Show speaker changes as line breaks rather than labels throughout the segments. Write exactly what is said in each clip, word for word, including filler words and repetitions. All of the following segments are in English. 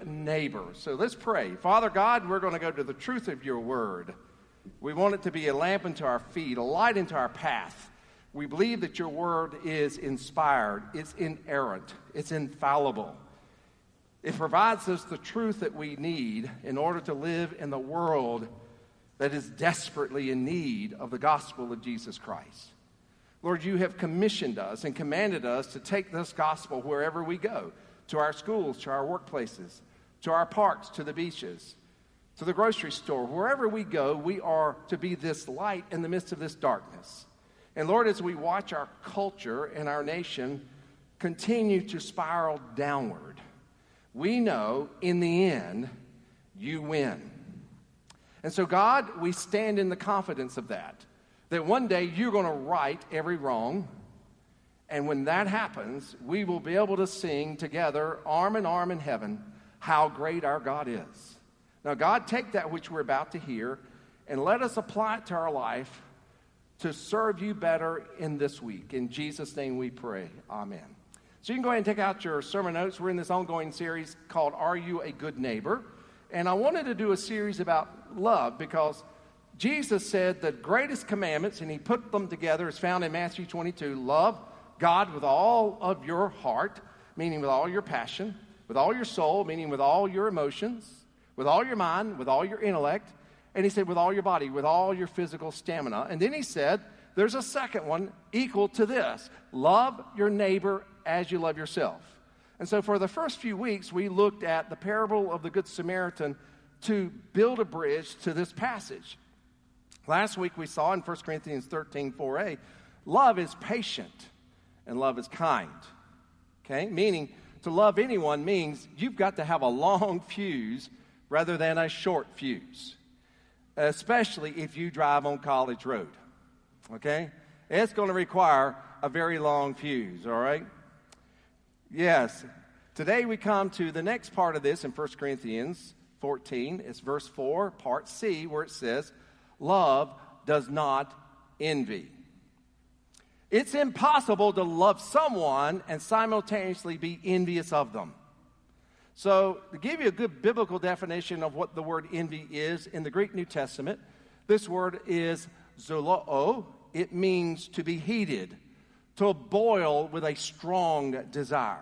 neighbor. So let's pray. Father God, we're going to go to the truth of your word. We want it to be a lamp unto our feet, a light into our path. We believe that your word is inspired, it's inerrant, it's infallible. It provides us the truth that we need in order to live in the world that is desperately in need of the gospel of Jesus Christ. Lord, you have commissioned us and commanded us to take this gospel wherever we go, to our schools, to our workplaces, to our parks, to the beaches, to the grocery store. Wherever we go, we are to be this light in the midst of this darkness. And Lord, as we watch our culture and our nation continue to spiral downward, we know in the end, you win. And so, God, we stand in the confidence of that, that one day you're going to right every wrong. And when that happens, we will be able to sing together, arm in arm in heaven, how great our God is. Now, God, take that which we're about to hear and let us apply it to our life to serve you better in this week. In Jesus' name we pray. Amen. So you can go ahead and take out your sermon notes. We're in this ongoing series called Are You a Good Neighbor? And I wanted to do a series about love because Jesus said the greatest commandments, and he put them together, is found in Matthew twenty-two. Love God with all of your heart, meaning with all your passion, with all your soul, meaning with all your emotions, with all your mind, with all your intellect. And he said with all your body, with all your physical stamina. And then he said there's a second one equal to this. Love your neighbor as you love yourself. And so for the first few weeks, we looked at the parable of the Good Samaritan to build a bridge to this passage. Last week we saw in First Corinthians thirteen, four a, love is patient and love is kind. Okay? Meaning to love anyone means you've got to have a long fuse rather than a short fuse. Especially if you drive on College Road. Okay? It's going to require a very long fuse, all right? Yes. Today we come to the next part of this in First Corinthians fourteen. It's verse four, part C, where it says, love does not envy. It's impossible to love someone and simultaneously be envious of them. So, to give you a good biblical definition of what the word envy is, in the Greek New Testament, this word is zooloo. It means to be heated, to boil with a strong desire.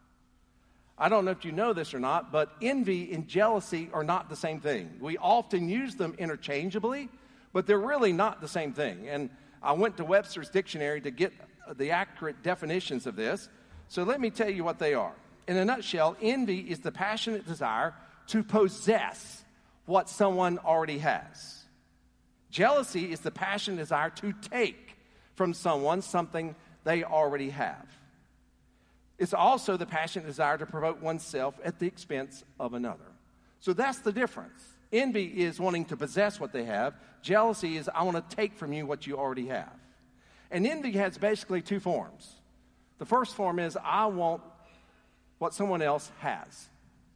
I don't know if you know this or not, but envy and jealousy are not the same thing. We often use them interchangeably, but they're really not the same thing. And I went to Webster's dictionary to get the accurate definitions of this. So let me tell you what they are. In a nutshell, envy is the passionate desire to possess what someone already has. Jealousy is the passionate desire to take from someone something they already have. It's also the passionate desire to promote oneself at the expense of another. So that's the difference. Envy is wanting to possess what they have. Jealousy is, I want to take from you what you already have. And envy has basically two forms. The first form is, I want what someone else has.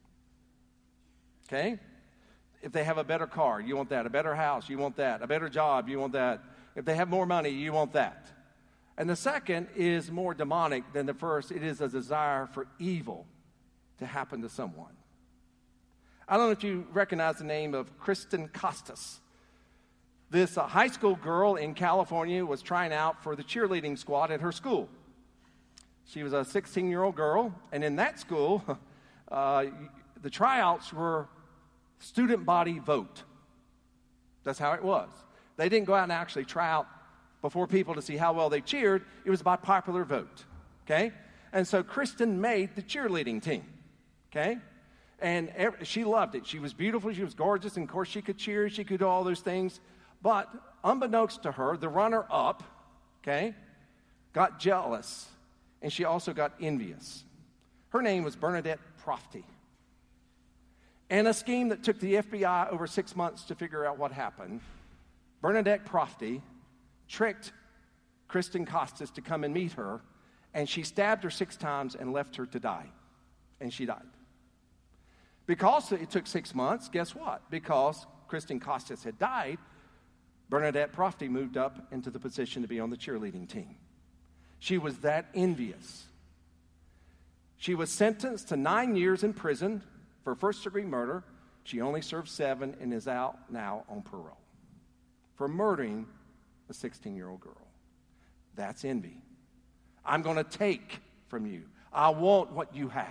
Okay? If they have a better car, you want that. A better house, you want that. A better job, you want that. If they have more money, you want that. And the second is more demonic than the first. It is a desire for evil to happen to someone. I don't know if you recognize the name of Kristen Costas. This uh, high school girl in California was trying out for the cheerleading squad at her school. She was a sixteen-year-old girl, and in that school, uh, the tryouts were student body vote. That's how it was. They didn't go out and actually try out before people to see how well they cheered. It was by popular vote, okay? And so Kristen made the cheerleading team, okay? And every, she loved it. She was beautiful. She was gorgeous. And, of course, she could cheer. She could do all those things. But unbeknownst to her, the runner-up, okay, got jealous. And she also got envious. Her name was Bernadette Profty. And a scheme that took the F B I over six months to figure out what happened, Bernadette Profty tricked Kristen Costas to come and meet her, and she stabbed her six times and left her to die. And she died. Because it took six months, guess what? Because Kristen Costas had died, Bernadette Profty moved up into the position to be on the cheerleading team. She was that envious. She was sentenced to nine years in prison For first-degree murder, she only served seven and is out now on parole. For murdering a sixteen-year-old girl. That's envy. I'm going to take from you. I want what you have.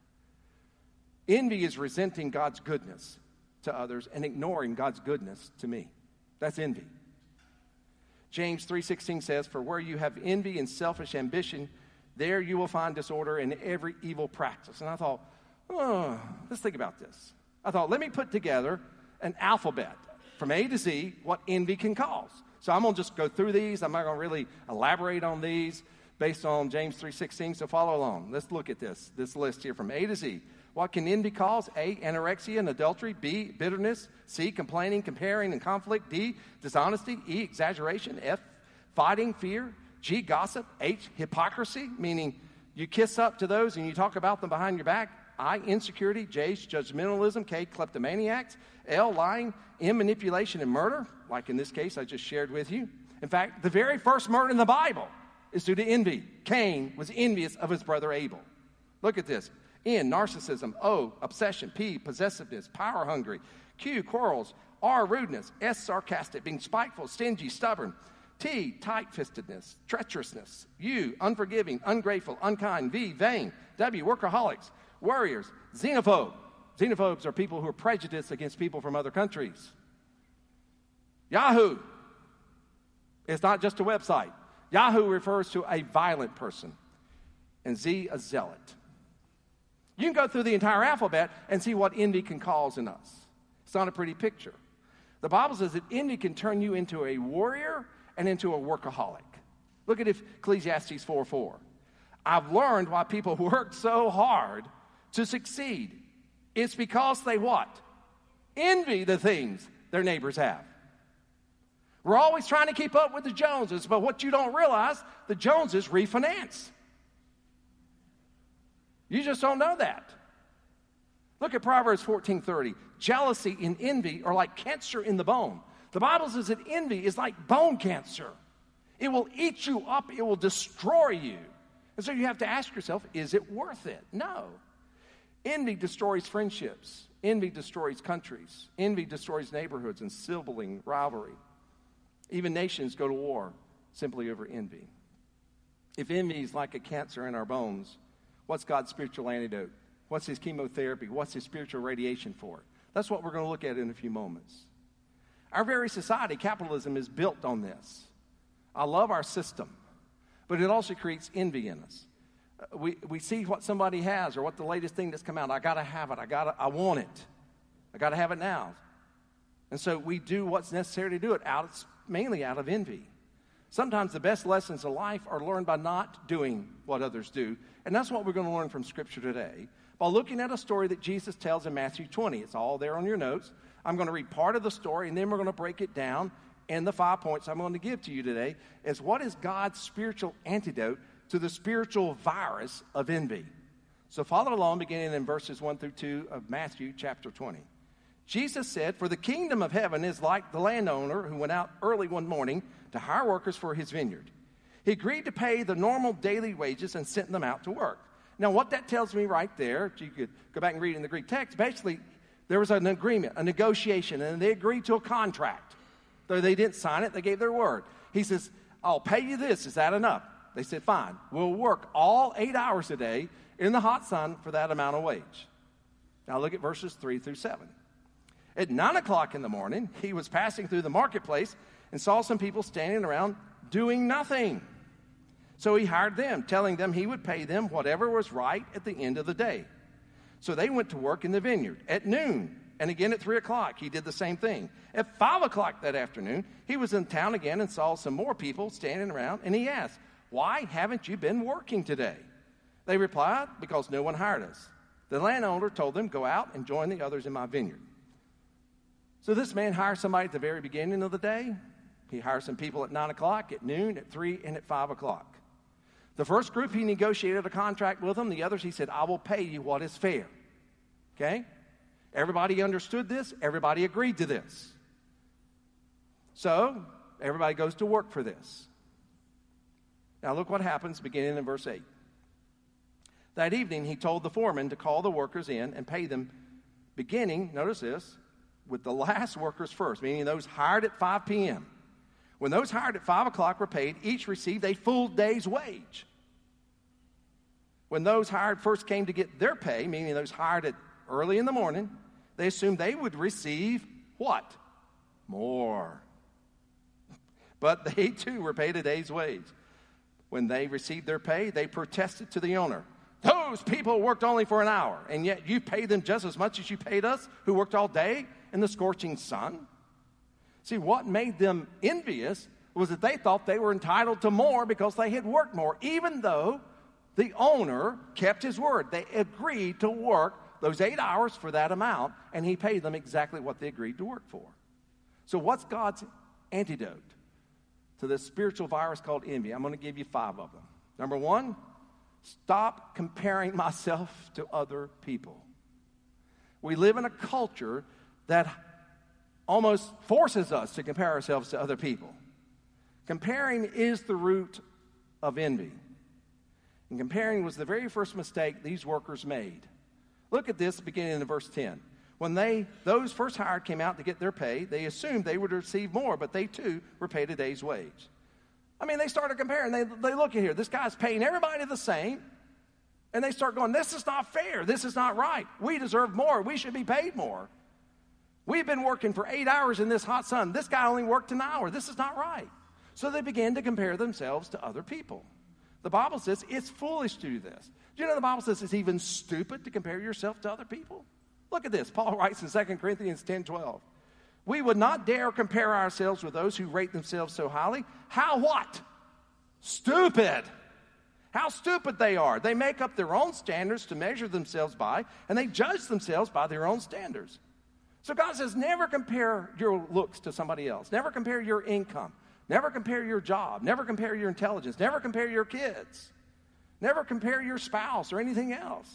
Envy is resenting God's goodness to others and ignoring God's goodness to me. That's envy. James three sixteen says, for where you have envy and selfish ambition, there you will find disorder and every evil practice. And I thought, oh, let's think about this. I thought, let me put together an alphabet from A to Z what envy can cause. So I'm going to just go through these. I'm not going to really elaborate on these based on James three sixteen, so follow along. Let's look at this, this list here from A to Z. What can envy cause? A, anorexia and adultery. B, bitterness. C, complaining, comparing, and conflict. D, dishonesty. E, exaggeration. F, fighting, fear. G, gossip. H, hypocrisy, meaning you kiss up to those and you talk about them behind your back. I, insecurity. J, judgmentalism. K, kleptomaniacs. L, lying. M, manipulation and murder, like in this case I just shared with you. In fact, the very first murder in the Bible is due to envy. Cain was envious of his brother Abel. Look at this. N, narcissism. O, obsession. P, possessiveness, power hungry. Q, quarrels. R, rudeness. S, sarcastic, being spiteful, stingy, stubborn. T, tight-fistedness, treacherousness. U, unforgiving, ungrateful, unkind. V, vain. W, workaholics, warriors, xenophobe. Xenophobes are people who are prejudiced against people from other countries. Yahoo. It's not just a website. Yahoo refers to a violent person. And Z, a zealot. You can go through the entire alphabet and see what envy can cause in us. It's not a pretty picture. The Bible says that envy can turn you into a warrior and into a workaholic. Look at Ecclesiastes four four. I've learned why people work so hard to succeed. It's because they what? Envy the things their neighbors have. We're always trying to keep up with the Joneses, but what you don't realize, the Joneses refinance. You just don't know that. Look at Proverbs fourteen thirty. Jealousy and envy are like cancer in the bone. The Bible says that envy is like bone cancer. It will eat you up. It will destroy you. And so you have to ask yourself, is it worth it? No. Envy destroys friendships. Envy destroys countries. Envy destroys neighborhoods and sibling rivalry. Even nations go to war simply over envy. If envy is like a cancer in our bones, what's God's spiritual antidote? What's his chemotherapy? What's his spiritual radiation for it? That's what we're going to look at in a few moments. Our very society, capitalism, is built on this. I love our system, but it also creates envy in us. Uh, we, we see what somebody has or what the latest thing that's come out. I got to have it. I got I want it. I got to have it now. And so we do what's necessary to do it, out, mainly out of envy. Sometimes the best lessons of life are learned by not doing what others do. And that's what we're going to learn from Scripture today by looking at a story that Jesus tells in Matthew twenty. It's all there on your notes. I'm going to read part of the story, and then we're going to break it down. And the five points I'm going to give to you today is what is God's spiritual antidote to the spiritual virus of envy. So follow along, beginning in verses one through two of Matthew chapter twenty. Jesus said, "For the kingdom of heaven is like the landowner who went out early one morning to hire workers for his vineyard. He agreed to pay the normal daily wages and sent them out to work." Now, what that tells me right there, you could go back and read in the Greek text, basically, there was an agreement, a negotiation, and they agreed to a contract. Though they didn't sign it, they gave their word. He says, "I'll pay you this. Is that enough?" They said, "Fine. We'll work all eight hours a day in the hot sun for that amount of wage." Now look at verses three through seven. At nine o'clock in the morning, he was passing through the marketplace and saw some people standing around doing nothing. So he hired them, telling them he would pay them whatever was right at the end of the day. So they went to work in the vineyard. At noon, and again at three o'clock, he did the same thing. At five o'clock that afternoon, he was in town again and saw some more people standing around, and he asked, "Why haven't you been working today?" They replied, "Because no one hired us." The landowner told them, "Go out and join the others in my vineyard." So this man hires somebody at the very beginning of the day. He hires some people at nine o'clock, at noon, at three, and at five o'clock. The first group, he negotiated a contract with them. The others, he said, "I will pay you what is fair." Okay? Everybody understood this. Everybody agreed to this. So everybody goes to work for this. Now look what happens beginning in verse eight. That evening, he told the foreman to call the workers in and pay them beginning, notice this, with the last workers first, meaning those hired at five p.m. When those hired at five o'clock were paid, each received a full day's wage. When those hired first came to get their pay, meaning those hired at early in the morning, they assumed they would receive what? More. But they too were paid a day's wage. When they received their pay, they protested to the owner. Those people worked only for an hour, and yet you paid them just as much as you paid us, who worked all day in the scorching sun. See, what made them envious was that they thought they were entitled to more because they had worked more, even though the owner kept his word. They agreed to work those eight hours for that amount, and he paid them exactly what they agreed to work for. So what's God's antidote to this spiritual virus called envy? I'm going to give you five of them. Number one, stop comparing myself to other people. We live in a culture that almost forces us to compare ourselves to other people. Comparing is the root of envy. And comparing was the very first mistake these workers made. Look at this beginning in verse ten. When they, those first hired came out to get their pay, they assumed they would receive more, but they too were paid a day's wage. I mean, they started comparing. They, they look at here. This guy's paying everybody the same. And they start going, this is not fair. This is not right. We deserve more. We should be paid more. We've been working for eight hours in this hot sun. This guy only worked an hour. This is not right. So they began to compare themselves to other people. The Bible says it's foolish to do this. Do you know the Bible says it's even stupid to compare yourself to other people? Look at this. Paul writes in Second Corinthians ten twelve. We would not dare compare ourselves with those who rate themselves so highly. How what? Stupid. How stupid they are. They make up their own standards to measure themselves by, and they judge themselves by their own standards. So God says never compare your looks to somebody else. Never compare your income. Never compare your job. Never compare your intelligence. Never compare your kids. Never compare your spouse or anything else.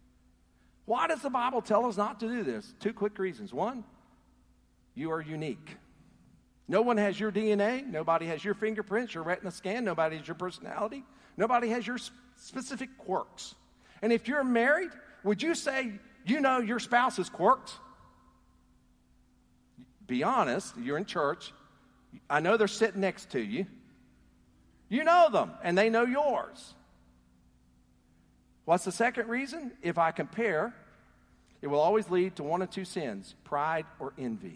Why does the Bible tell us not to do this? Two quick reasons. One, you are unique. No one has your D N A. Nobody has your fingerprints, your retina scan. Nobody has your personality. Nobody has your specific quirks. And if you're married, would you say you know your spouse's quirks? Be honest. You're in church. I know they're sitting next to you. You know them, and they know yours. What's the second reason? If I compare, it will always lead to one of two sins, pride or envy.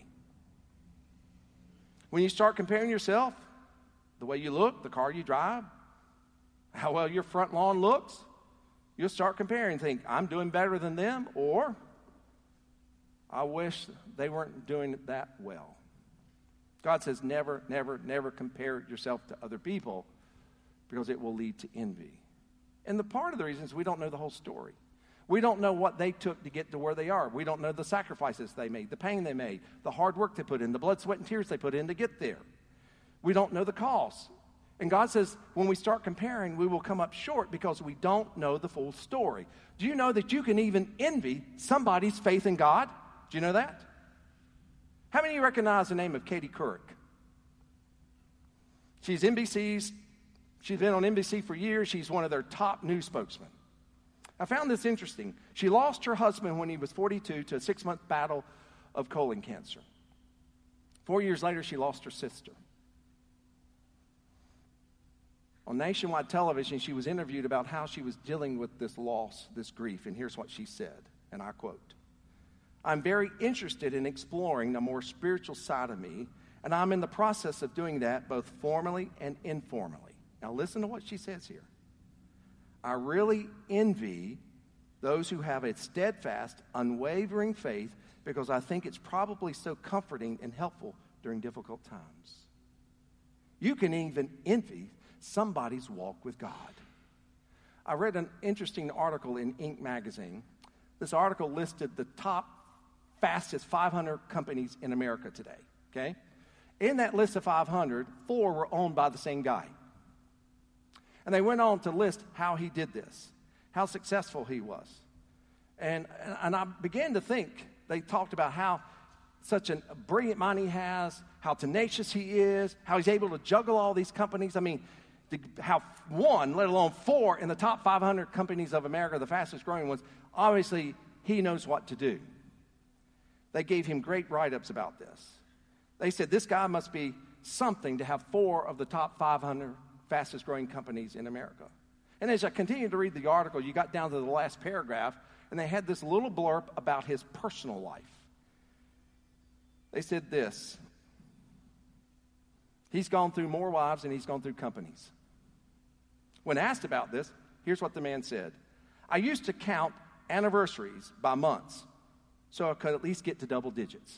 When you start comparing yourself, the way you look, the car you drive, how well your front lawn looks, you'll start comparing, think, I'm doing better than them, or I wish they weren't doing that well. God says never, never, never compare yourself to other people because it will lead to envy. And the part of the reason is we don't know the whole story. We don't know what they took to get to where they are. We don't know the sacrifices they made, the pain they made, the hard work they put in, the blood, sweat, and tears they put in to get there. We don't know the cost. And God says when we start comparing, we will come up short because we don't know the full story. Do you know that you can even envy somebody's faith in God? Do you know that? How many of you recognize the name of Katie Couric? She's N B C's, she's been on N B C for years. She's one of their top news spokesmen. I found this interesting. She lost her husband when he was forty-two to a six-month battle of colon cancer. Four years later, she lost her sister. On nationwide television, she was interviewed about how she was dealing with this loss, this grief, and here's what she said, and I quote, I'm very interested in exploring the more spiritual side of me, and I'm in the process of doing that both formally and informally. Now listen to what she says here. I really envy those who have a steadfast, unwavering faith because I think it's probably so comforting and helpful during difficult times. You can even envy somebody's walk with God. I read an interesting article in Inc magazine. This article listed the top fastest five hundred companies in America today, okay? In that list of five hundred, four were owned by the same guy. And they went on to list how he did this, how successful he was. And, and I began to think, they talked about how such a brilliant mind he has, how tenacious he is, how he's able to juggle all these companies. I mean, to have one, let alone four, in the top five hundred companies of America, the fastest growing ones, obviously he knows what to do. They gave him great write-ups about this. They said this guy must be something to have four of the top five hundred fastest growing companies in America. And as I continued to read the article, you got down to the last paragraph, and they had this little blurb about his personal life. They said this: he's gone through more wives than he's gone through companies. When asked about this, here's what the man said: I used to count anniversaries by months so I could at least get to double digits.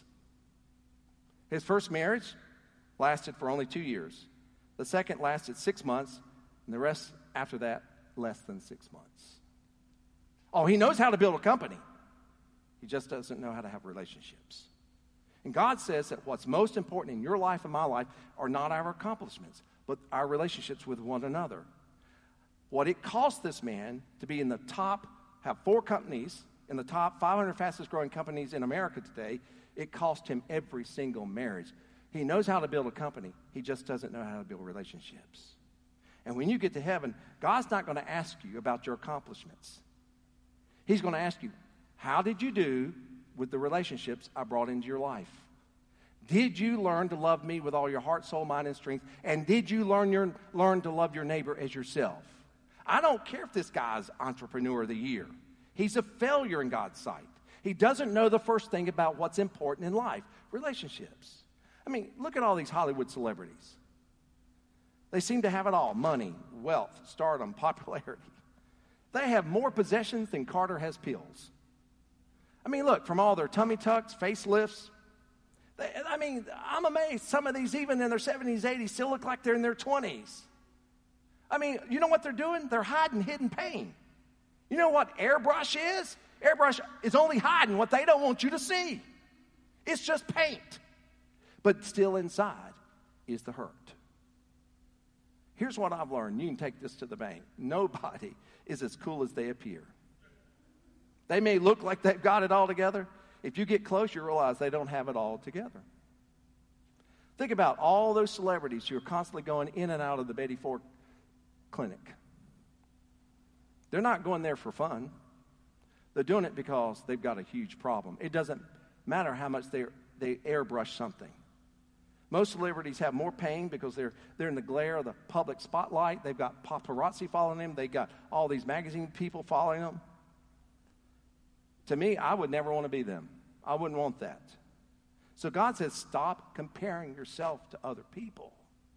His first marriage lasted for only two years. The second lasted six months, and the rest after that, less than six months. Oh, he knows how to build a company. He just doesn't know how to have relationships. And God says that what's most important in your life and my life are not our accomplishments, but our relationships with one another. What it cost this man to be in the top, have four companies, in the top five hundred fastest growing companies in America today, it cost him every single marriage. He knows how to build a company. He just doesn't know how to build relationships. And when you get to heaven, God's not going to ask you about your accomplishments. He's going to ask you, how did you do with the relationships I brought into your life? Did you learn to love me with all your heart, soul, mind, and strength? And did you learn, your, learn to love your neighbor as yourself? I don't care if this guy's entrepreneur of the year. He's a failure in God's sight. He doesn't know the first thing about what's important in life, relationships. I mean, look at all these Hollywood celebrities. They seem to have it all: money, wealth, stardom, popularity. They have more possessions than Carter has pills. I mean, look, from all their tummy tucks, facelifts. They, I mean, I'm amazed. Some of these, even in their seventies, eighties, still look like they're in their twenties. I mean, you know what they're doing? They're hiding hidden pain. You know what airbrush is? Airbrush is only hiding what they don't want you to see. It's just paint. But still inside is the hurt. Here's what I've learned. You can take this to the bank. Nobody is as cool as they appear. They may look like they've got it all together. If you get close, you realize they don't have it all together. Think about all those celebrities who are constantly going in and out of the Betty Ford Clinic. They're not going there for fun. They're doing it because they've got a huge problem. It doesn't matter how much they they airbrush something. Most celebrities have more pain because they're they're in the glare of the public spotlight. They've got paparazzi following them. They've got all these magazine people following them. To me, I would never want to be them. I wouldn't want that. So God says, stop comparing yourself to other people.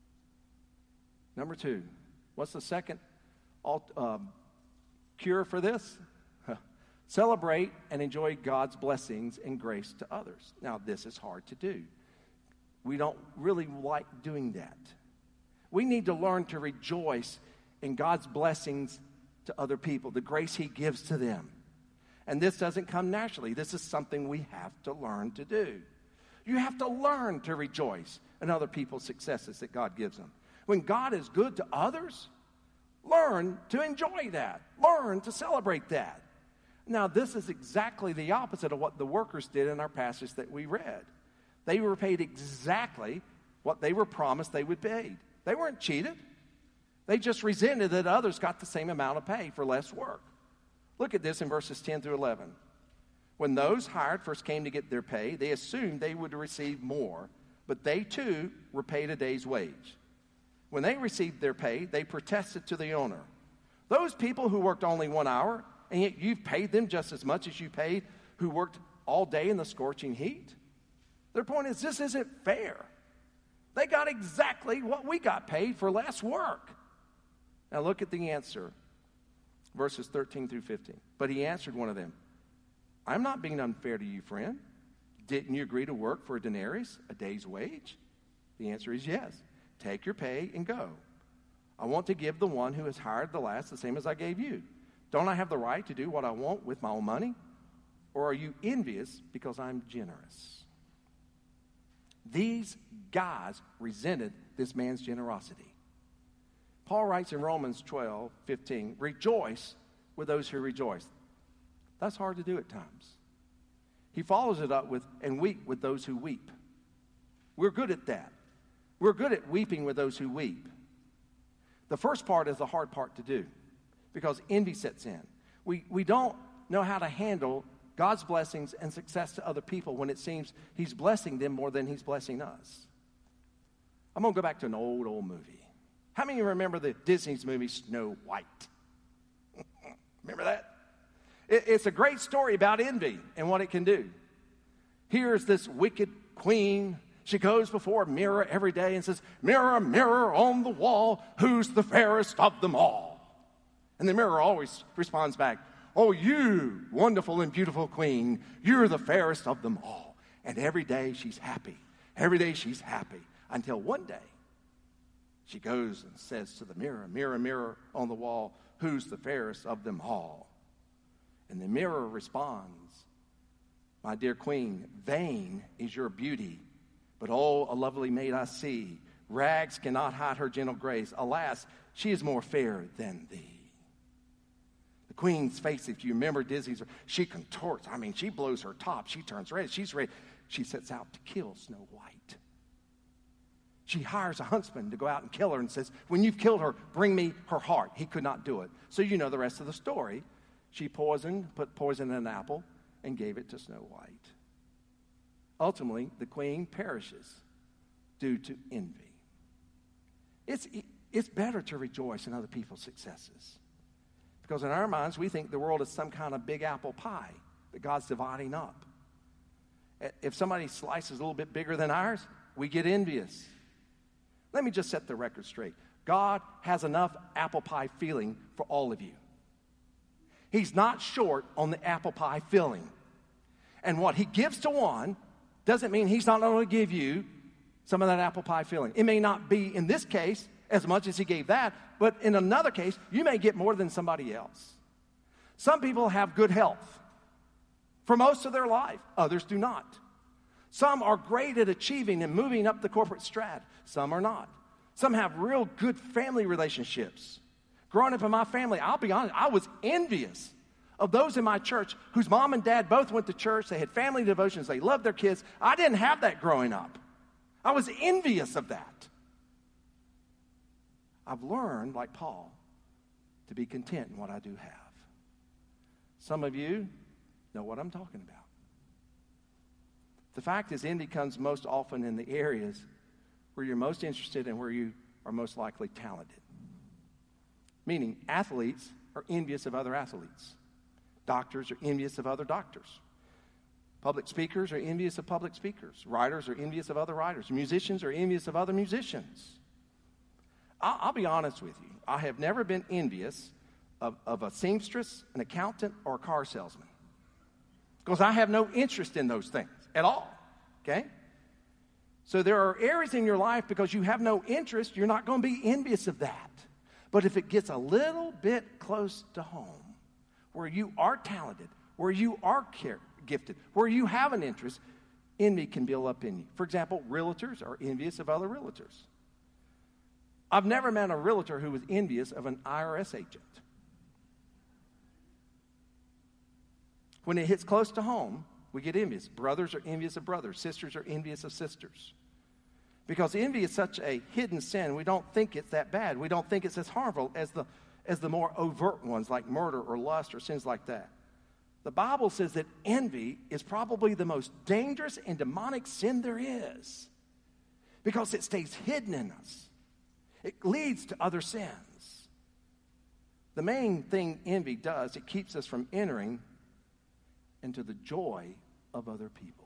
Number two, what's the second um, cure for this? Celebrate and enjoy God's blessings and grace to others. Now, this is hard to do. We don't really like doing that. We need to learn to rejoice in God's blessings to other people, the grace He gives to them. And this doesn't come naturally. This is something we have to learn to do. You have to learn to rejoice in other people's successes that God gives them. When God is good to others, learn to enjoy that. Learn to celebrate that. Now, this is exactly the opposite of what the workers did in our passage that we read. They were paid exactly what they were promised they would be paid. They weren't cheated. They just resented that others got the same amount of pay for less work. Look at this in verses ten through eleven. When those hired first came to get their pay, they assumed they would receive more, but they too were paid a day's wage. When they received their pay, they protested to the owner. Those people who worked only one hour, and yet you've paid them just as much as you paid who worked all day in the scorching heat? Their point is, this isn't fair. They got exactly what we got paid for less work. Now look at the answer, verses thirteen through fifteen. But he answered one of them, I'm not being unfair to you, friend. Didn't you agree to work for a denarius, a day's wage? The answer is yes. Take your pay and go. I want to give the one who has hired the last the same as I gave you. Don't I have the right to do what I want with my own money? Or are you envious because I'm generous? These guys resented this man's generosity. Paul writes in Romans twelve fifteen, rejoice with those who rejoice. That's hard to do at times. He follows it up with, and weep with those who weep. We're good at that. We're good at weeping with those who weep. The first part is the hard part to do because envy sets in. We, we don't know how to handle God's blessings and success to other people when it seems he's blessing them more than he's blessing us. I'm going to go back to an old, old movie. How many of you remember the Disney's movie Snow White? Remember that? It, it's a great story about envy and what it can do. Here's this wicked queen. She goes before a mirror every day and says, "Mirror, mirror on the wall, who's the fairest of them all?" And the mirror always responds back, "Oh, you, wonderful and beautiful queen, you're the fairest of them all." And every day she's happy. Every day she's happy. Until one day, she goes and says to the mirror, "Mirror, mirror on the wall, who's the fairest of them all?" And the mirror responds, "My dear queen, vain is your beauty, but oh, a lovely maid I see. Rags cannot hide her gentle grace. Alas, she is more fair than thee." The queen's face, if you remember Disney's, she contorts. I mean, she blows her top. She turns red. She's ready. She sets out to kill Snow White. She hires a huntsman to go out and kill her and says, "When you've killed her, bring me her heart." He could not do it. So you know the rest of the story. She poisoned, put poison in an apple and gave it to Snow White. Ultimately, the queen perishes due to envy. It's, it's better to rejoice in other people's successes. Because in our minds, we think the world is some kind of big apple pie that God's dividing up. If somebody slices a little bit bigger than ours, we get envious. Let me just set the record straight. God has enough apple pie filling for all of you. He's not short on the apple pie filling. And what he gives to one doesn't mean he's not going to give you some of that apple pie filling. It may not be, in this case, as much as he gave that, but in another case, you may get more than somebody else. Some people have good health for most of their life. Others do not. Some are great at achieving and moving up the corporate strata. Some are not. Some have real good family relationships. Growing up in my family, I'll be honest, I was envious of those in my church whose mom and dad both went to church. They had family devotions. They loved their kids. I didn't have that growing up. I was envious of that. I've learned, like Paul, to be content in what I do have. Some of you know what I'm talking about. The fact is, envy comes most often in the areas where you're most interested and where you are most likely talented. Meaning, athletes are envious of other athletes. Doctors are envious of other doctors. Public speakers are envious of public speakers. Writers are envious of other writers. Musicians are envious of other musicians. I'll, I'll be honest with you. I have never been envious of, of a seamstress, an accountant, or a car salesman. Because I have no interest in those things at all, okay? So there are areas in your life, because you have no interest, you're not going to be envious of that. But if it gets a little bit close to home, where you are talented, where you are care, gifted, where you have an interest, envy can build up in you. For example, realtors are envious of other realtors. I've never met a realtor who was envious of an I R S agent. When it hits close to home, we get envious. Brothers are envious of brothers. Sisters are envious of sisters. Because envy is such a hidden sin, we don't think it's that bad. We don't think it's as harmful as the, as the more overt ones like murder or lust or sins like that. The Bible says that envy is probably the most dangerous and demonic sin there is, because it stays hidden in us. It leads to other sins. The main thing envy does, it keeps us from entering into the joy of other people.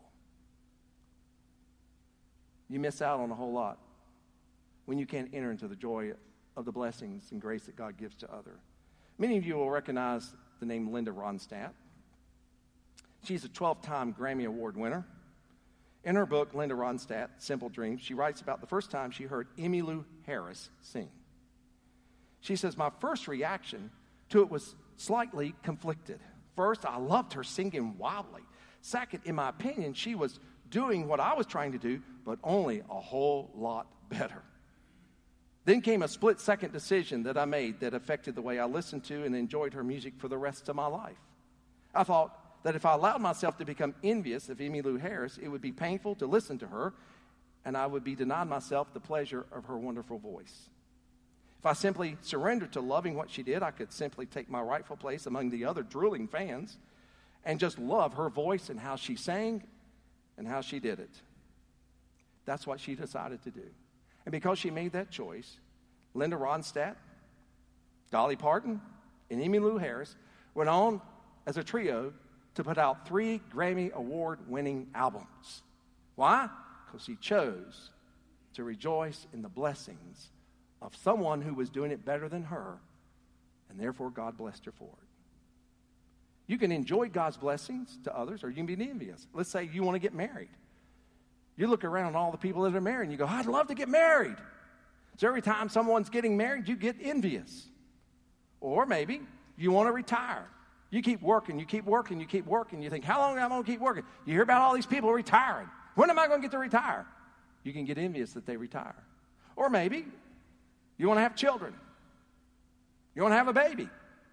You miss out on a whole lot when you can't enter into the joy of the blessings and grace that God gives to others. Many of you will recognize the name Linda Ronstadt. She's a twelve-time Grammy Award winner. In her book, Linda Ronstadt, Simple Dreams, she writes about the first time she heard Emmylou Harris sing. She says, "My first reaction to it was slightly conflicted. First, I loved her singing wildly. Second, in my opinion, she was doing what I was trying to do, but only a whole lot better. Then came a split-second decision that I made that affected the way I listened to and enjoyed her music for the rest of my life. I thought that if I allowed myself to become envious of Emmylou Harris, it would be painful to listen to her, and I would be denied myself the pleasure of her wonderful voice. If I simply surrendered to loving what she did, I could simply take my rightful place among the other drooling fans, and just love her voice and how she sang and how she did it. That's what she decided to do. And because she made that choice, Linda Ronstadt, Dolly Parton, and Emmylou Harris went on as a trio to put out three Grammy Award-winning albums. Why? Because she chose to rejoice in the blessings of someone who was doing it better than her, and therefore God blessed her for it. You can enjoy God's blessings to others, or you can be envious. Let's say you want to get married. You look around at all the people that are married, and you go, I'd love to get married. So every time someone's getting married, you get envious. Or maybe you want to retire. You keep working, you keep working, you keep working. You think, how long am I going to keep working? You hear about all these people retiring. When am I going to get to retire? You can get envious that they retire. Or maybe you want to have children. You want to have a baby.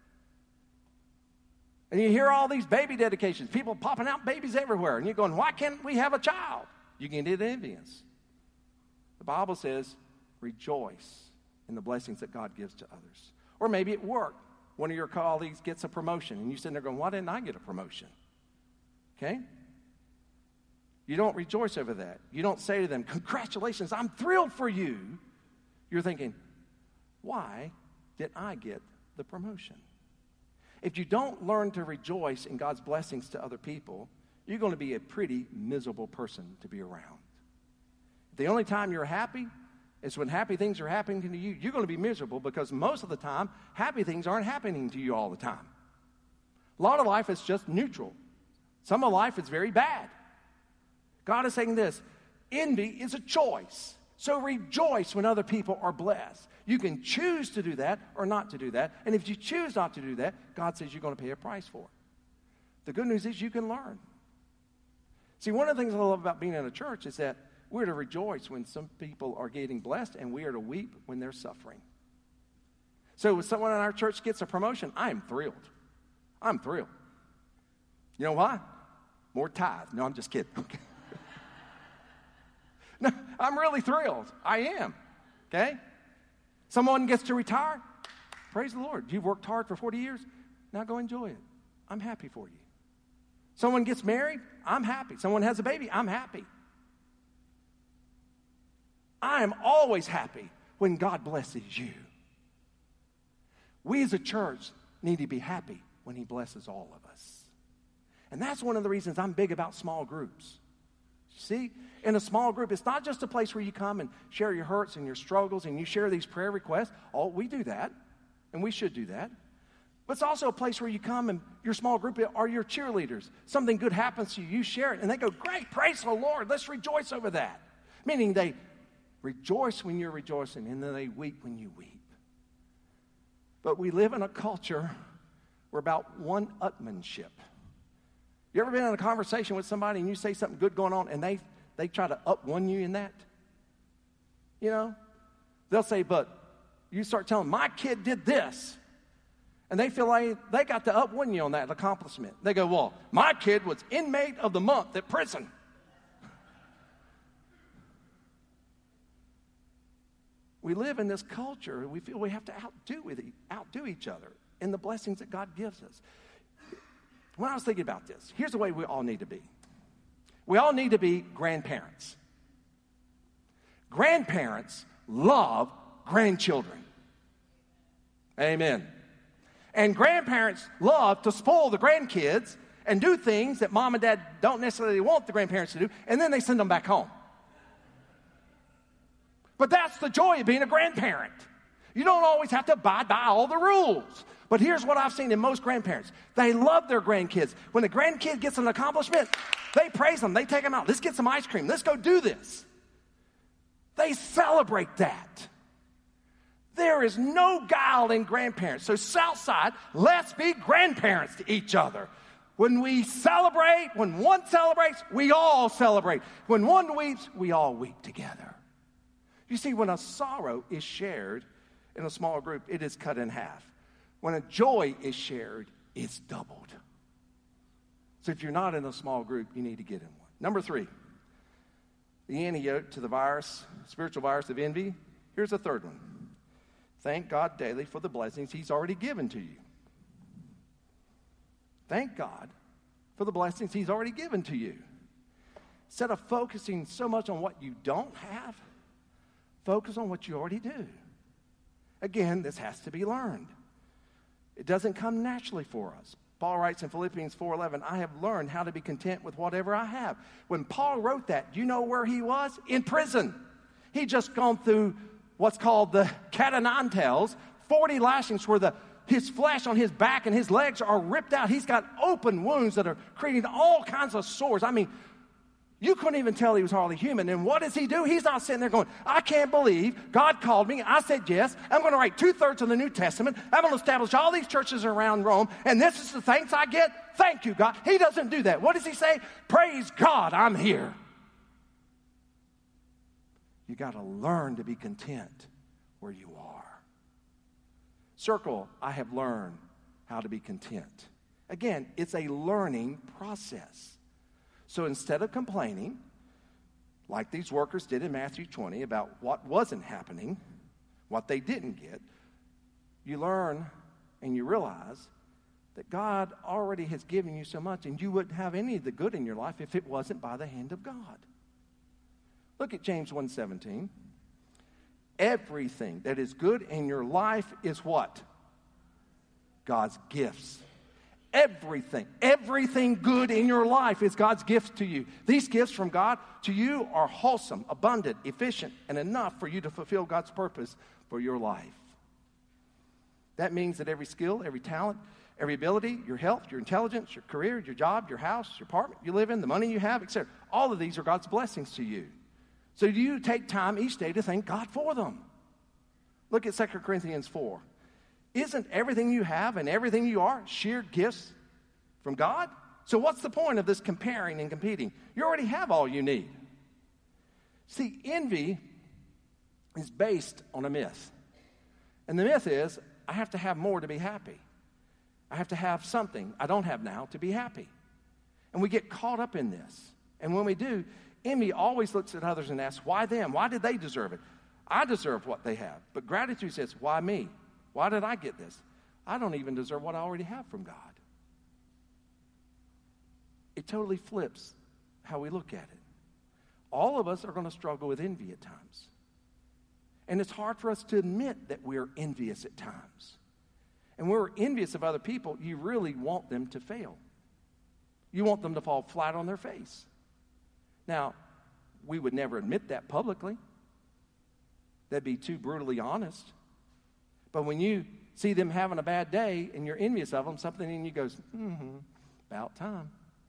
And you hear all these baby dedications, people popping out babies everywhere. And you're going, why can't we have a child? You can get envious. The Bible says, rejoice in the blessings that God gives to others. Or maybe at work, one of your colleagues gets a promotion, and you sit there going, why didn't I get a promotion? Okay? You don't rejoice over that. You don't say to them, congratulations, I'm thrilled for you. You're thinking, why did I get the promotion? If you don't learn to rejoice in God's blessings to other people, you're going to be a pretty miserable person to be around. The only time you're happy is when happy things are happening to you. You're going to be miserable because most of the time, happy things aren't happening to you all the time. A lot of life is just neutral. Some of life is very bad. God is saying this, envy is a choice. So rejoice when other people are blessed. You can choose to do that or not to do that. And if you choose not to do that, God says you're going to pay a price for it. The good news is you can learn. See, one of the things I love about being in a church is that we're to rejoice when some people are getting blessed, and we are to weep when they're suffering. So when someone in our church gets a promotion, I am thrilled. I'm thrilled. You know why? More tithe. No, I'm just kidding. No, I'm really thrilled. I am. Okay? Someone gets to retire. Praise the Lord. You've worked hard for forty years. Now go enjoy it. I'm happy for you. Someone gets married. I'm happy. Someone has a baby. I'm happy. I am always happy when God blesses you. We as a church need to be happy when He blesses all of us. And that's one of the reasons I'm big about small groups. See, in a small group, it's not just a place where you come and share your hurts and your struggles and you share these prayer requests. Oh, we do that, and we should do that. But it's also a place where you come and your small group are your cheerleaders. Something good happens to you, you share it, and they go, great, praise the Lord, let's rejoice over that. Meaning they rejoice when you're rejoicing, and then they weep when you weep. But we live in a culture where about one-upmanship. You ever been in a conversation with somebody and you say something good going on and they, they try to up one you in that? You know? They'll say, but you start telling them, my kid did this. And they feel like they got to up one you on that accomplishment. They go, well, my kid was inmate of the month at prison. We live in this culture, we feel we have to outdo, with, outdo each other in the blessings that God gives us. When I was thinking about this, here's the way we all need to be. We all need to be grandparents. Grandparents love grandchildren. Amen. And grandparents love to spoil the grandkids and do things that mom and dad don't necessarily want the grandparents to do, and then they send them back home. But that's the joy of being a grandparent. You don't always have to abide by all the rules. But here's what I've seen in most grandparents. They love their grandkids. When the grandkid gets an accomplishment, they praise them. They take them out. Let's get some ice cream. Let's go do this. They celebrate that. There is no guile in grandparents. So Southside, let's be grandparents to each other. When we celebrate, when one celebrates, we all celebrate. When one weeps, we all weep together. You see, when a sorrow is shared in a small group, it is cut in half. When a joy is shared, it's doubled. So if you're not in a small group, you need to get in one. Number three, the antidote to the virus, spiritual virus of envy. Here's a third one. Thank God daily for the blessings He's already given to you. Thank God for the blessings he's already given to you. Instead of focusing so much on what you don't have, focus on what you already do. Again, this has to be learned. It doesn't come naturally for us. Paul writes in Philippians four eleven, I have learned how to be content with whatever I have. When Paul wrote that, do you know where he was? In prison. He'd just gone through what's called the cat o' nine tails, forty lashings where the, his flesh on his back and his legs are ripped out. He's got open wounds that are creating all kinds of sores. I mean, you couldn't even tell he was hardly human. And what does he do? He's not sitting there going, I can't believe God called me. I said yes. I'm going to write two-thirds of the New Testament. I'm going to establish all these churches around Rome. And this is the thanks I get. Thank you, God. He doesn't do that. What does he say? Praise God, I'm here. You got to learn to be content where you are. Circle, I have learned how to be content. Again, it's a learning process. So instead of complaining, like these workers did in Matthew twenty about what wasn't happening, what they didn't get, you learn and you realize that God already has given you so much, and you wouldn't have any of the good in your life if it wasn't by the hand of God. Look at James one seventeen. Everything that is good in your life is what? God's gifts. Everything, everything good in your life is God's gift to you. These gifts from God to you are wholesome, abundant, efficient, and enough for you to fulfill God's purpose for your life. That means that every skill, every talent, every ability, your health, your intelligence, your career, your job, your house, your apartment you live in, the money you have, et cetera, all of these are God's blessings to you. So do you take time each day to thank God for them? Look at Second Corinthians four. Isn't everything you have and everything you are sheer gifts from God? So what's the point of this comparing and competing? You already have all you need. See, envy is based on a myth. And the myth is, I have to have more to be happy. I have to have something I don't have now to be happy. And we get caught up in this. And when we do, envy always looks at others and asks, why them? Why did they deserve it? I deserve what they have. But gratitude says, why me? Why did I get this? I don't even deserve what I already have from God. It totally flips how we look at it. All of us are going to struggle with envy at times. And it's hard for us to admit that we're envious at times. And when we're envious of other people, you really want them to fail. You want them to fall flat on their face. Now, we would never admit that publicly. That'd be too brutally honest. But when you see them having a bad day and you're envious of them, something in you goes, mm-hmm, about time.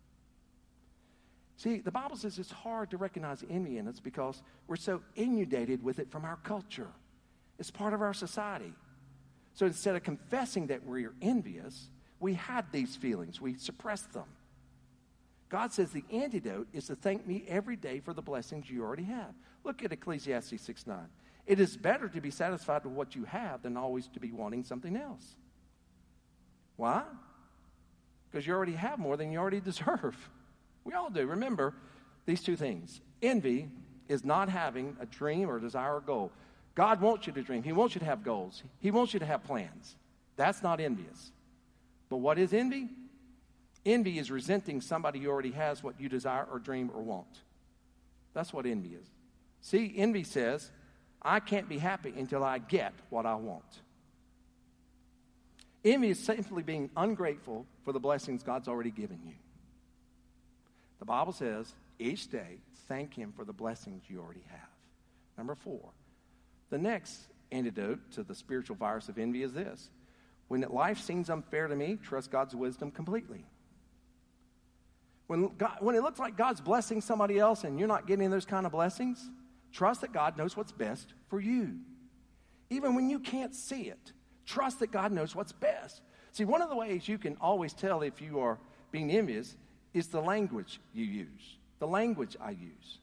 See, the Bible says it's hard to recognize envy in us because we're so inundated with it from our culture. It's part of our society. So instead of confessing that we're envious, we hide these feelings. We suppress them. God says the antidote is to thank me every day for the blessings you already have. Look at Ecclesiastes six nine. It is better to be satisfied with what you have than always to be wanting something else. Why? Because you already have more than you already deserve. We all do. Remember these two things. Envy is not having a dream or a desire or goal. God wants you to dream. He wants you to have goals. He wants you to have plans. That's not envious. But what is envy? Envy is resenting somebody who already has what you desire or dream or want. That's what envy is. See, envy says, I can't be happy until I get what I want. Envy is simply being ungrateful for the blessings God's already given you. The Bible says, each day, thank Him for the blessings you already have. Number four, the next antidote to the spiritual virus of envy is this. When life seems unfair to me, trust God's wisdom completely. When, God, when it looks like God's blessing somebody else and you're not getting those kind of blessings, trust that God knows what's best for you. Even when you can't see it, trust that God knows what's best. See, one of the ways you can always tell if you are being envious is the language you use, the language I use.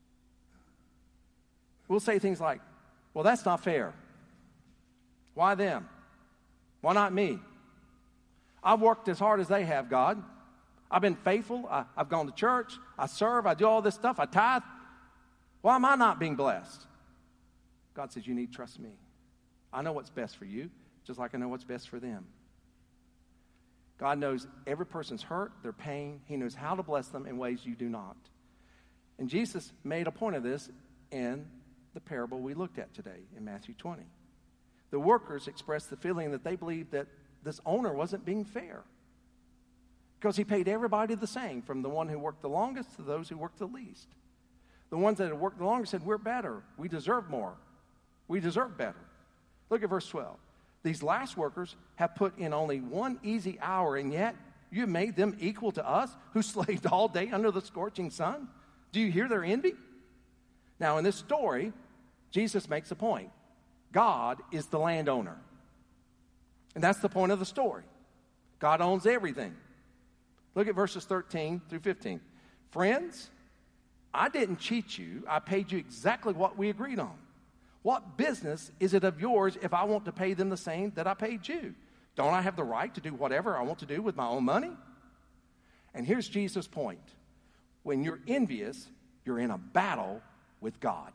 We'll say things like, well, that's not fair. Why them? Why not me? I've worked as hard as they have, God. I've been faithful. I, I've gone to church. I serve. I do all this stuff. I tithe. Why am I not being blessed? God says, you need to trust me. I know what's best for you, just like I know what's best for them. God knows every person's hurt, their pain. He knows how to bless them in ways you do not. And Jesus made a point of this in the parable we looked at today in Matthew twenty. The workers expressed the feeling that they believed that this owner wasn't being fair because he paid everybody the same, from the one who worked the longest to those who worked the least. The ones that had worked the longest said, we're better. We deserve more. We deserve better. Look at verse twelve. These last workers have put in only one easy hour, and yet you made them equal to us who slaved all day under the scorching sun. Do you hear their envy? Now, in this story, Jesus makes a point. God is the landowner. And that's the point of the story. God owns everything. Look at verses thirteen through fifteen. Friends, I didn't cheat you. I paid you exactly what we agreed on. What business is it of yours if I want to pay them the same that I paid you? Don't I have the right to do whatever I want to do with my own money? And here's Jesus' point. When you're envious, you're in a battle with God.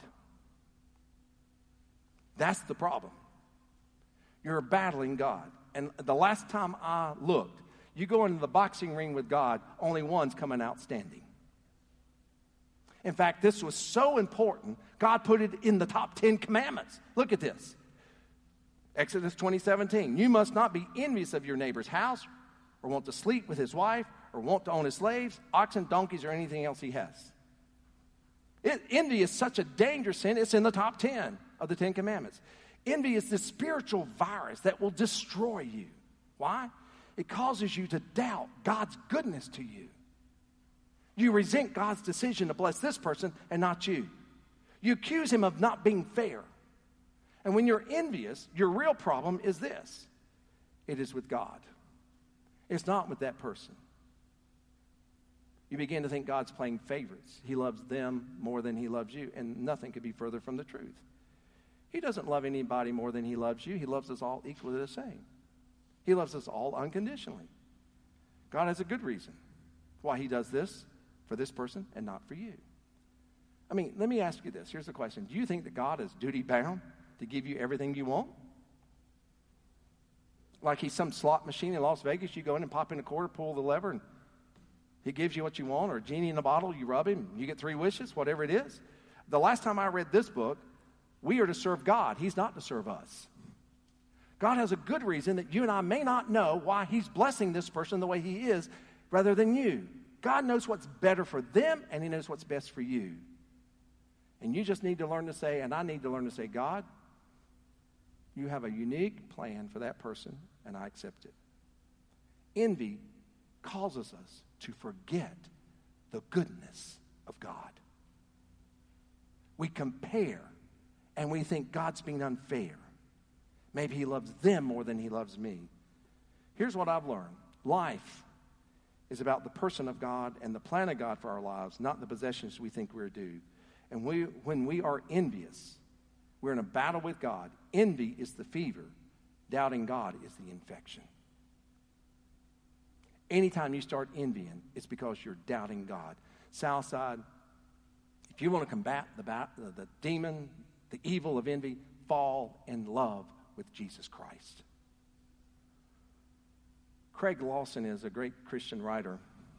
That's the problem. You're battling God. And the last time I looked, you go into the boxing ring with God, only one's coming out standing. In fact, this was so important, God put it in the top ten commandments. Look at this. Exodus twenty seventeen. You must not be envious of your neighbor's house, or want to sleep with his wife, or want to own his slaves, oxen, donkeys, or anything else he has. It, envy is such a dangerous sin, it's in the top ten of the Ten Commandments. Envy is the spiritual virus that will destroy you. Why? It causes you to doubt God's goodness to you. You resent God's decision to bless this person and not you. You accuse him of not being fair. And when you're envious, your real problem is this. It is with God. It's not with that person. You begin to think God's playing favorites. He loves them more than he loves you, and nothing could be further from the truth. He doesn't love anybody more than he loves you. He loves us all equally the same. He loves us all unconditionally. God has a good reason why he does this for this person and not for you. I mean, let me ask you this. Here's the question. Do you think that God is duty-bound to give you everything you want? Like he's some slot machine in Las Vegas, you go in and pop in a quarter, pull the lever, and he gives you what you want, or a genie in a bottle, you rub him, you get three wishes, whatever it is. The last time I read this book, we are to serve God. He's not to serve us. God has a good reason that you and I may not know why he's blessing this person the way he is rather than you. God knows what's better for them, and he knows what's best for you. And you just need to learn to say, and I need to learn to say, God, you have a unique plan for that person, and I accept it. Envy causes us to forget the goodness of God. We compare, and we think God's being unfair. Maybe he loves them more than he loves me. Here's what I've learned. Life is about the person of God and the plan of God for our lives, not the possessions we think we're due. And we, when we are envious, we're in a battle with God. Envy is the fever. Doubting God is the infection. Anytime you start envying, it's because you're doubting God. Southside, if you want to combat the, the, the demon, the evil of envy, fall in love with Jesus Christ. Craig Lawson is a great Christian writer.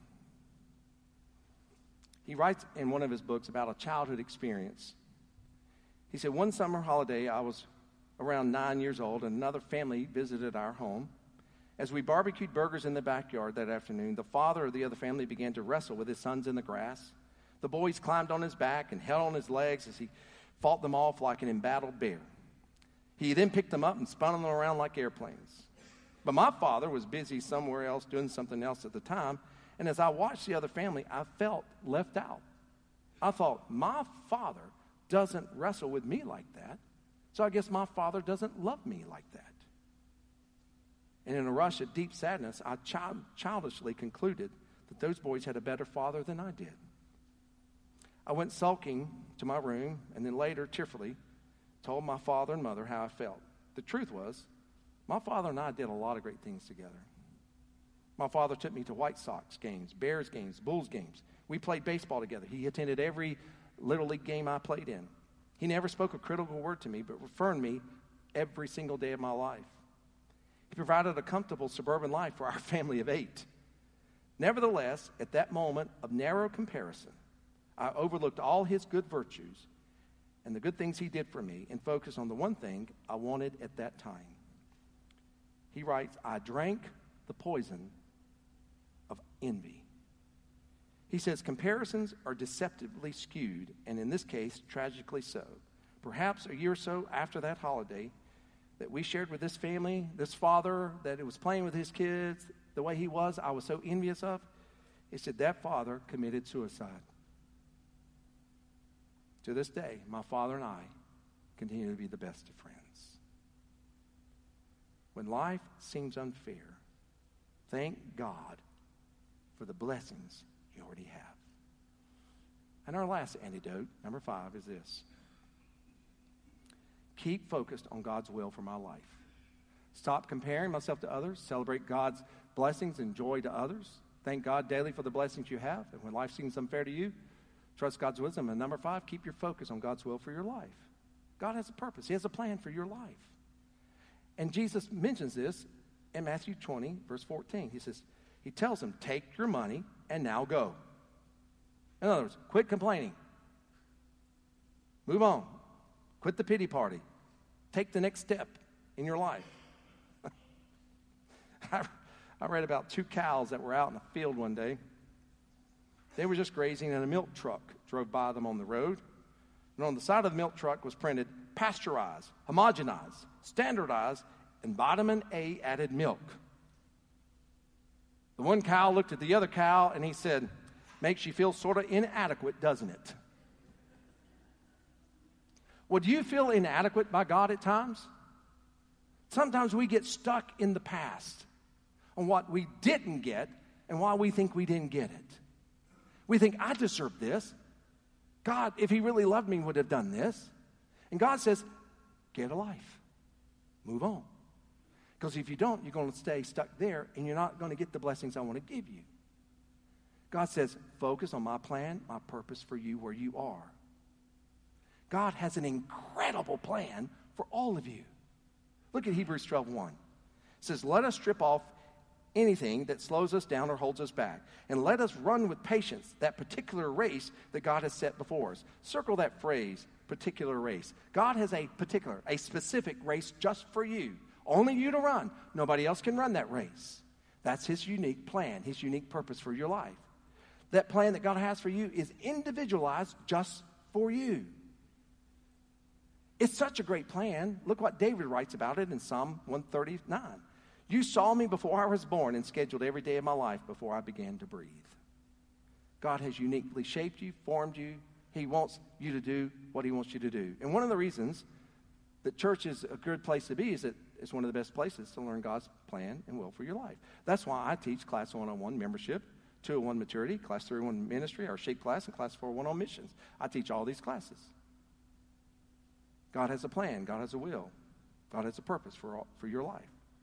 He writes in one of his books about a childhood experience. He said, one summer holiday, I was around nine years old, and another family visited our home. As we barbecued burgers in the backyard that afternoon, the father of the other family began to wrestle with his sons in the grass. The boys climbed on his back and held on his legs as he fought them off like an embattled bear. He then picked them up and spun them around like airplanes. But my father was busy somewhere else doing something else at the time, and as I watched the other family, I felt left out. I thought, my father doesn't wrestle with me like that, so I guess my father doesn't love me like that. And in a rush of deep sadness, I child- childishly concluded that those boys had a better father than I did. I went sulking to my room, and then later, tearfully, told my father and mother how I felt. The truth was, my father and I did a lot of great things together. My father took me to White Sox games, Bears games, Bulls games. We played baseball together. He attended every Little League game I played in. He never spoke a critical word to me, but reaffirmed me every single day of my life. provided a comfortable suburban life for our family of eight. Nevertheless, at that moment of narrow comparison, I overlooked all his good virtues and the good things he did for me and focused on the one thing I wanted at that time. He writes, I drank the poison of envy. He says comparisons are deceptively skewed, and in this case, tragically so. Perhaps a year or so after that holiday that we shared with this family, this father that was playing with his kids, the way he was, I was so envious of, he said that father committed suicide. To this day, my father and I continue to be the best of friends. When life seems unfair, thank God for the blessings you already have. And our last antidote, number five, is this. Keep focused on God's will for my life. Stop comparing myself to others. Celebrate God's blessings and joy to others. Thank God daily for the blessings you have. And when life seems unfair to you, trust God's wisdom. And number five, keep your focus on God's will for your life. God has a purpose. He has a plan for your life. And Jesus mentions this in Matthew twenty, verse fourteen. He says, he tells them, take your money and now go. In other words, quit complaining. Move on. Quit the pity party. Take the next step in your life. I, I read about two cows that were out in a field one day. They were just grazing, and a milk truck drove by them on the road. And on the side of the milk truck was printed, pasteurized, homogenized, standardized, and vitamin A added milk. The one cow looked at the other cow, and he said, makes you feel sort of inadequate, doesn't it? Well, do you feel inadequate by God at times? Sometimes we get stuck in the past on what we didn't get and why we think we didn't get it. We think, I deserve this. God, if he really loved me, would have done this. And God says, get a life. Move on. Because if you don't, you're going to stay stuck there, and you're not going to get the blessings I want to give you. God says, focus on my plan, my purpose for you where you are. God has an incredible plan for all of you. Look at Hebrews twelve one. It says, let us strip off anything that slows us down or holds us back, and let us run with patience that particular race that God has set before us. Circle that phrase, particular race. God has a particular, a specific race just for you. Only you to run. Nobody else can run that race. That's his unique plan, his unique purpose for your life. That plan that God has for you is individualized just for you. It's such a great plan. Look what David writes about it in Psalm one thirty-nine. You saw me before I was born and scheduled every day of my life before I began to breathe. God has uniquely shaped you, formed you. He wants you to do what he wants you to do. And one of the reasons that church is a good place to be is that it's one of the best places to learn God's plan and will for your life. That's why I teach Class one oh one membership, two oh one maturity, Class three oh one ministry, our SHAPE class, and Class four oh one on missions. I teach all these classes. God has a plan. God has a will. God has a purpose for, all, for your life.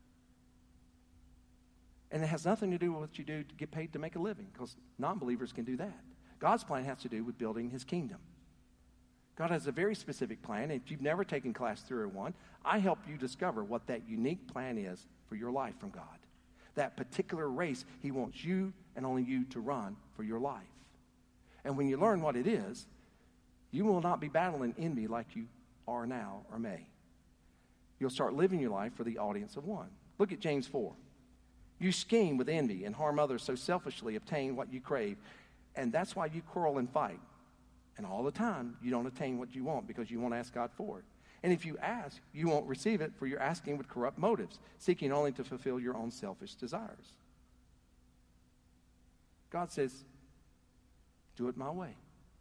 And it has nothing to do with what you do to get paid to make a living, because non-believers can do that. God's plan has to do with building his kingdom. God has a very specific plan. If you've never taken Class three oh one, I help you discover what that unique plan is for your life from God. That particular race he wants you and only you to run for your life. And when you learn what it is, you will not be battling envy like you are now or may. You'll start living your life for the audience of one. Look at James four. You scheme with envy and harm others so selfishly, obtain what you crave. And that's why you quarrel and fight. And all the time, you don't attain what you want because you won't ask God for it. And if you ask, you won't receive it, for you're asking with corrupt motives, seeking only to fulfill your own selfish desires. God says, do it my way.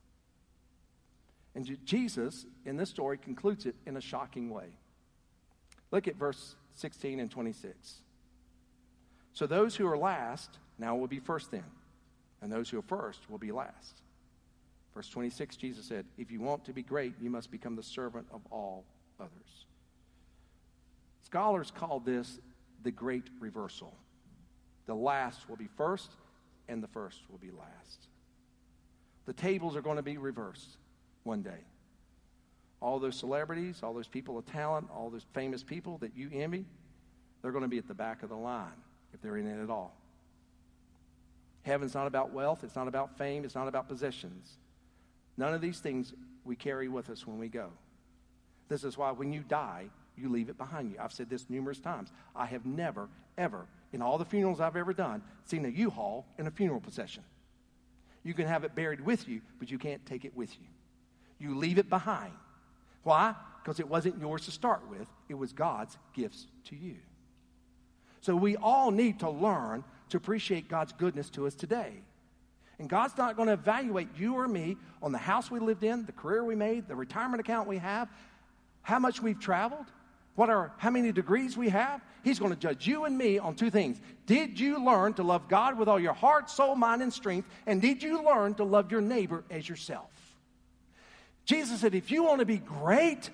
And Jesus, in this story, concludes it in a shocking way. Look at verse sixteen and twenty-six. So those who are last now will be first then, and those who are first will be last. Verse twenty-six, Jesus said, if you want to be great, you must become the servant of all others. Scholars call this the great reversal. The last will be first, and the first will be last. The tables are going to be reversed one day. All those celebrities, all those people of talent, all those famous people that you envy, they're going to be at the back of the line if they're in it at all. Heaven's not about wealth. It's not about fame. It's not about possessions. None of these things we carry with us when we go. This is why when you die, you leave it behind you. I've said this numerous times. I have never, ever, in all the funerals I've ever done, seen a U-Haul in a funeral procession. You can have it buried with you, but you can't take it with you. You leave it behind. Why? Because it wasn't yours to start with. It was God's gifts to you. So we all need to learn to appreciate God's goodness to us today. And God's not going to evaluate you or me on the house we lived in, the career we made, the retirement account we have, how much we've traveled, what are, how many degrees we have. He's going to judge you and me on two things. Did you learn to love God with all your heart, soul, mind, and strength? And did you learn to love your neighbor as yourself? Jesus said, if you want to be great,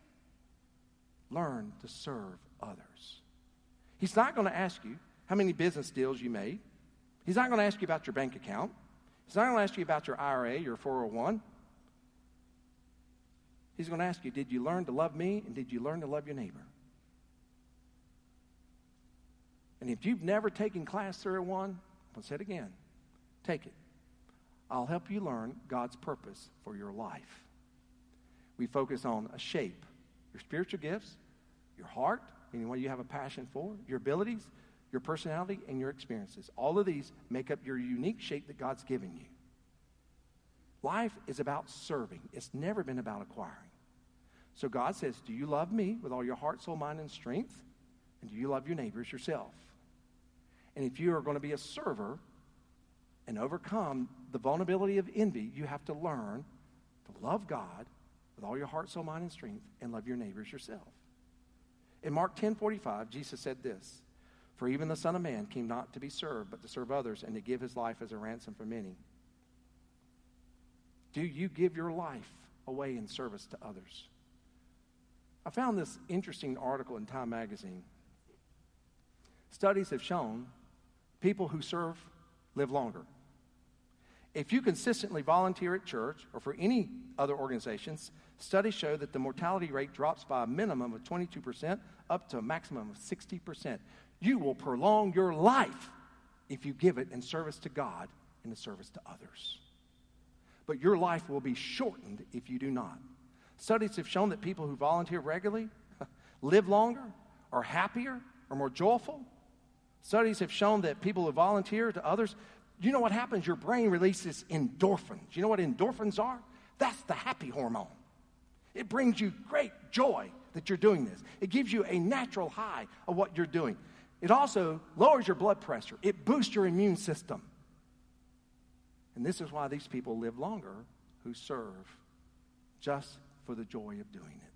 learn to serve others. He's not going to ask you how many business deals you made. He's not going to ask you about your bank account. He's not going to ask you about your I R A, your four oh one. He's going to ask you, did you learn to love me, and did you learn to love your neighbor? And if you've never taken class three oh one, I'll say it again, take it. I'll help you learn God's purpose for your life. We focus on a shape, your spiritual gifts, your heart, meaning what you have a passion for, your abilities, your personality, and your experiences. All of these make up your unique shape that God's given you. Life is about serving. It's never been about acquiring. So God says, do you love me with all your heart, soul, mind, and strength? And do you love your neighbors yourself? And if you are going to be a server and overcome the vulnerability of envy, you have to learn to love God with all your heart, soul, mind, and strength, and love your neighbors yourself. In Mark ten forty-five, Jesus said this, for even the Son of Man came not to be served, but to serve others and to give his life as a ransom for many. Do you give your life away in service to others? I found this interesting article in Time magazine. Studies have shown people who serve live longer. If you consistently volunteer at church or for any other organizations, studies show that the mortality rate drops by a minimum of twenty-two percent up to a maximum of sixty percent. You will prolong your life if you give it in service to God and in service to others. But your life will be shortened if you do not. Studies have shown that people who volunteer regularly live longer, are happier, are more joyful. Studies have shown that people who volunteer to others, you know what happens? Your brain releases endorphins. You know what endorphins are? That's the happy hormone. It brings you great joy that you're doing this. It gives you a natural high of what you're doing. It also lowers your blood pressure. It boosts your immune system. And this is why these people live longer who serve just for the joy of doing it.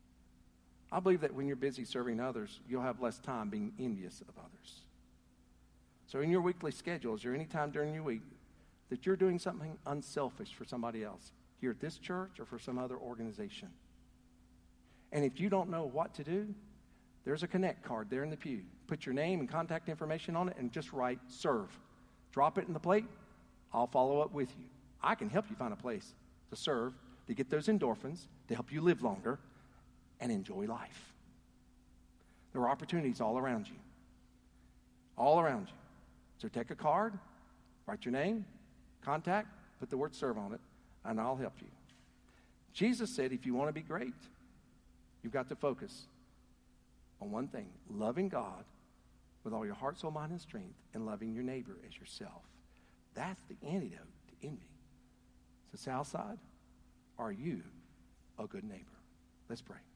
I believe that when you're busy serving others, you'll have less time being envious of others. So in your weekly schedule, is there any time during your week that you're doing something unselfish for somebody else, here at this church or for some other organization? And if you don't know what to do, there's a connect card there in the pew. Put your name and contact information on it and just write serve. Drop it in the plate. I'll follow up with you. I can help you find a place to serve, to get those endorphins, to help you live longer and enjoy life. There are opportunities all around you. All around you. So take a card, write your name, contact, put the word serve on it, and I'll help you. Jesus said if you want to be great, you've got to focus on one thing, loving God with all your heart, soul, mind, and strength, and loving your neighbor as yourself. That's the antidote to envy. So Southside, are you a good neighbor? Let's pray.